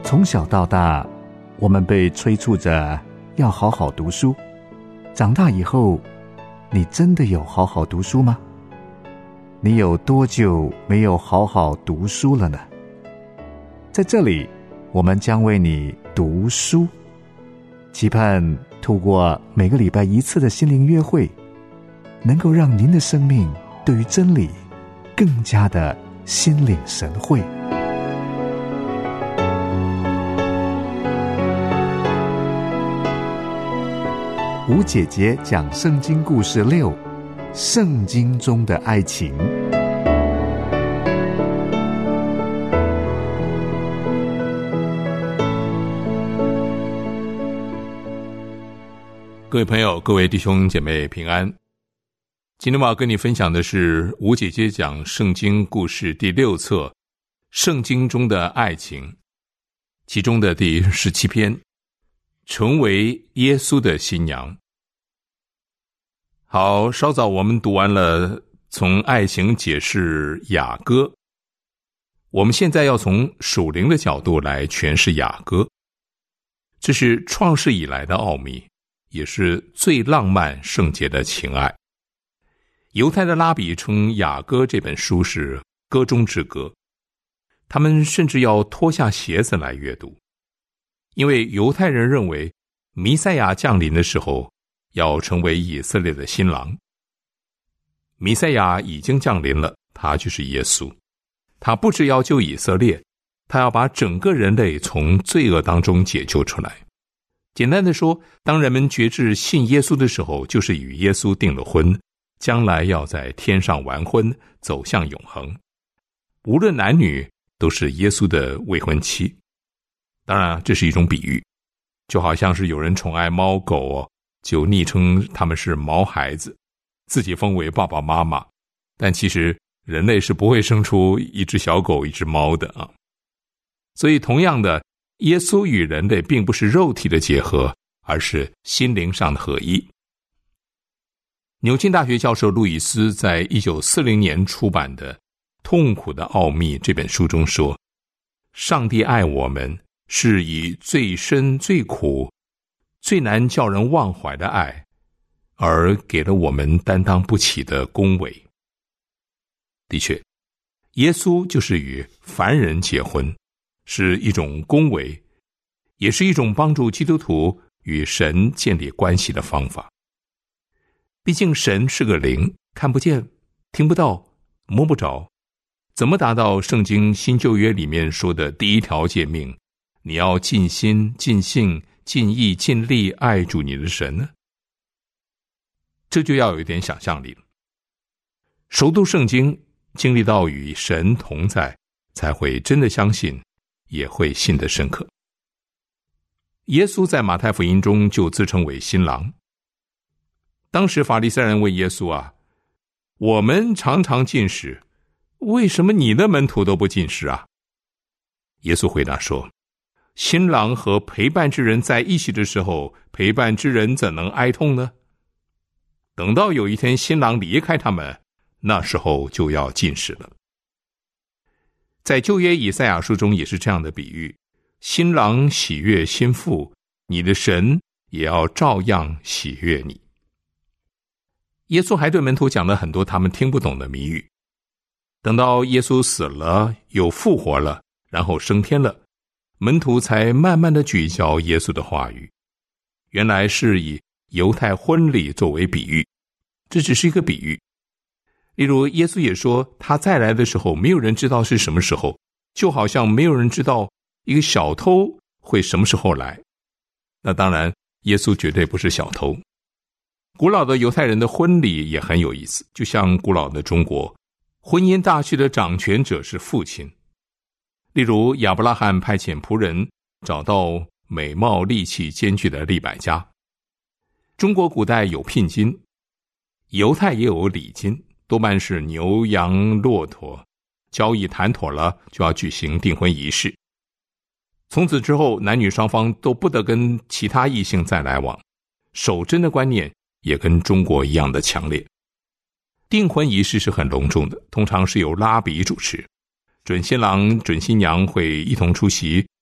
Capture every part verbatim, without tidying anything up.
从小到大，我们被催促着要好好读书。长大以后，你真的有好好读书吗？你有多久没有好好读书了呢？在这里，我们将为你读书，期盼透过每个礼拜一次的心灵约会，能够让您的生命对于真理更加的心领神会。吴姐姐讲圣经故事六：圣经中的爱情。 各位朋友，各位弟兄姐妹平安。今天我要跟你分享的是吴姐姐讲圣经故事第六册，圣经中的爱情，其中的第十七篇，成为耶稣的新娘。好，稍早我们读完了从爱情解释雅歌，我们现在要从属灵的角度来诠释雅歌。这是创世以来的奥秘，也是最浪漫圣洁的情爱。犹太的拉比称雅歌这本书是歌中之歌，他们甚至要脱下鞋子来阅读，因为犹太人认为弥赛亚降临的时候要成为以色列的新郎。弥赛亚已经降临了，他就是耶稣。他不只要救以色列，他要把整个人类从罪恶当中解救出来。简单的说，当人们决志信耶稣的时候，就是与耶稣订了婚，将来要在天上完婚，走向永恒。无论男女，都是耶稣的未婚妻。当然，这是一种比喻，就好像是有人宠爱猫狗哦，就昵称他们是毛孩子，自己封为爸爸妈妈，但其实人类是不会生出一只小狗一只猫的啊。所以同样的，耶稣与人类并不是肉体的结合，而是心灵上的合一。牛津大学教授路易斯在一九四零年出版的《痛苦的奥秘》这本书中说，上帝爱我们是以最深最苦最难叫人忘怀的爱，而给了我们担当不起的恭维。的确，耶稣就是与凡人结婚，是一种恭维，也是一种帮助基督徒与神建立关系的方法。毕竟神是个灵，看不见，听不到，摸不着，怎么达到圣经新旧约里面说的第一条诫命，你要尽心尽性尽意尽力爱主你的神呢？这就要有一点想象力了。熟读圣经，经历到与神同在，才会真的相信，也会信得深刻。耶稣在马太福音中就自称为新郎。当时法利赛人问耶稣啊，我们常常禁食，为什么你的门徒都不禁食啊？耶稣回答说，新郎和陪伴之人在一起的时候，陪伴之人怎能哀痛呢？等到有一天新郎离开他们，那时候就要禁食了。在旧约以赛亚书中也是这样的比喻，新郎喜悦新妇，你的神也要照样喜悦你。耶稣还对门徒讲了很多他们听不懂的谜语。等到耶稣死了又复活了，然后升天了，门徒才慢慢的聚焦耶稣的话语。原来是以犹太婚礼作为比喻，这只是一个比喻。例如耶稣也说，他再来的时候没有人知道是什么时候，就好像没有人知道一个小偷会什么时候来。那当然耶稣绝对不是小偷。古老的犹太人的婚礼也很有意思，就像古老的中国，婚姻大事的掌权者是父亲。例如亚伯拉罕派遣仆人找到美貌力气兼具的利百加。中国古代有聘金，犹太也有礼金，多半是牛羊骆驼，交易谈妥了就要举行订婚仪式。从此之后，男女双方都不得跟其他异性再来往，守贞的观念也跟中国一样的强烈。订婚仪式是很隆重的，通常是由拉比主持，准新郎准新娘会一同出席，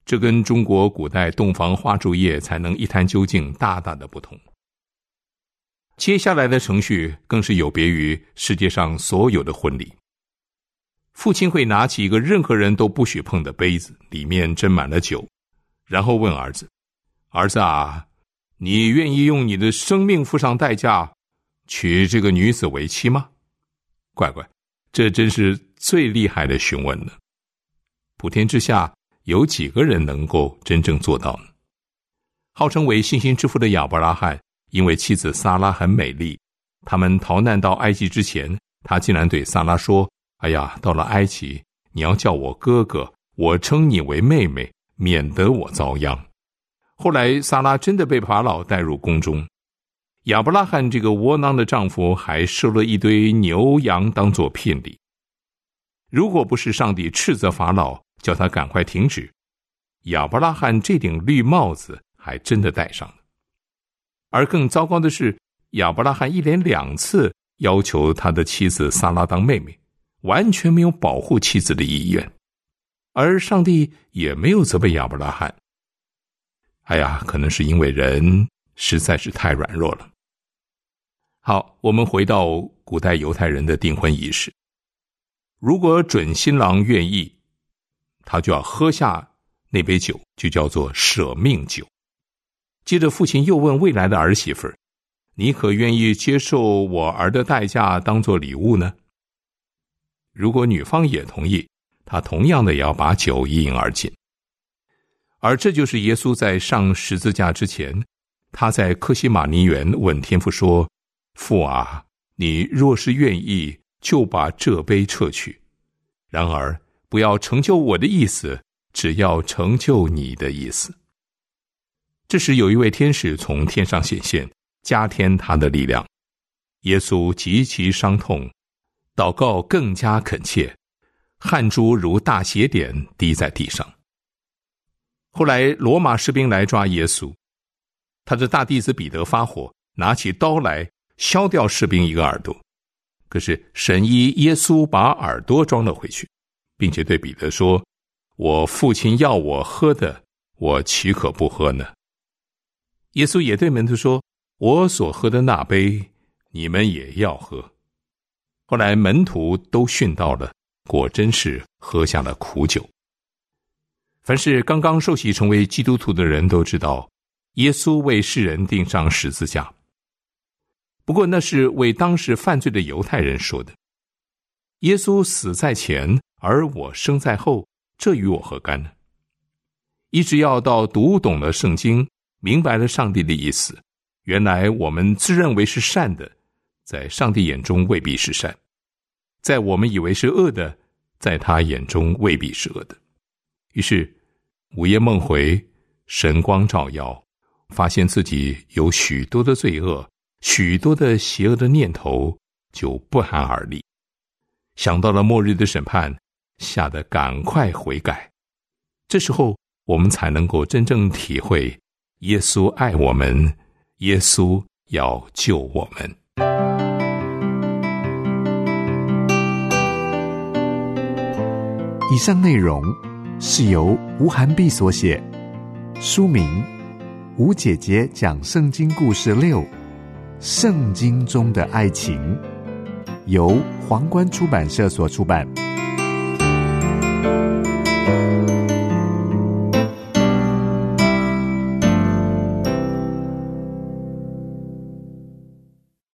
这跟中国古代洞房花烛夜才能一探究竟大大的不同。接下来的程序更是有别于世界上所有的婚礼。父亲会拿起一个任何人都不许碰的杯子，里面斟满了酒，然后问儿子，儿子啊，你愿意用你的生命付上代价娶这个女子为妻吗？乖乖，这真是最厉害的询问了。普天之下有几个人能够真正做到呢？号称为信心之父的亚伯拉罕，因为妻子撒拉很美丽，他们逃难到埃及之前，他竟然对撒拉说，哎呀，到了埃及，你要叫我哥哥，我称你为妹妹，免得我遭殃。后来撒拉真的被法老带入宫中，亚伯拉罕这个窝囊的丈夫还收了一堆牛羊当作聘礼。如果不是上帝斥责法老，叫他赶快停止，亚伯拉罕这顶绿帽子还真的戴上了。而更糟糕的是，亚伯拉罕一连两次要求他的妻子撒拉当妹妹，完全没有保护妻子的意愿，而上帝也没有责备亚伯拉罕。哎呀，可能是因为人实在是太软弱了。好，我们回到古代犹太人的订婚仪式。如果准新郎愿意，他就要喝下那杯酒，就叫做舍命酒。接着父亲又问未来的儿媳妇，你可愿意接受我儿的代价当作礼物呢？如果女方也同意，他同样的也要把酒一饮而尽。而这就是耶稣在上十字架之前，他在客西马尼园问天父说，父啊，你若是愿意，就把这杯撤去，然而不要成就我的意思，只要成就你的意思。这时有一位天使从天上显现，加添他的力量。耶稣极其伤痛，祷告更加恳切，汗珠如大血点滴在地上。后来罗马士兵来抓耶稣，他的大弟子彼得发火，拿起刀来削掉士兵一个耳朵。可是神医耶稣把耳朵装了回去，并且对彼得说，我父亲要我喝的，我岂可不喝呢？耶稣也对门徒说，我所喝的那杯，你们也要喝。后来门徒都训到了，果真是喝下了苦酒。凡是刚刚受洗成为基督徒的人都知道，耶稣为世人钉上十字架。不过那是为当时犯罪的犹太人说的。耶稣死在前，而我生在后，这与我何干呢？一直要到读懂了圣经，明白了上帝的意思，原来我们自认为是善的，在上帝眼中未必是善；在我们以为是恶的，在他眼中未必是恶的。于是午夜梦回，神光照耀，发现自己有许多的罪恶，许多的邪恶的念头，就不寒而栗。想到了末日的审判，吓得赶快悔改。这时候我们才能够真正体会耶稣爱我们，耶稣要救我们。 以上内容是由吴涵碧所写，书名《吴姐姐讲圣经故事六：圣经中的爱情》，由皇冠出版社所出版。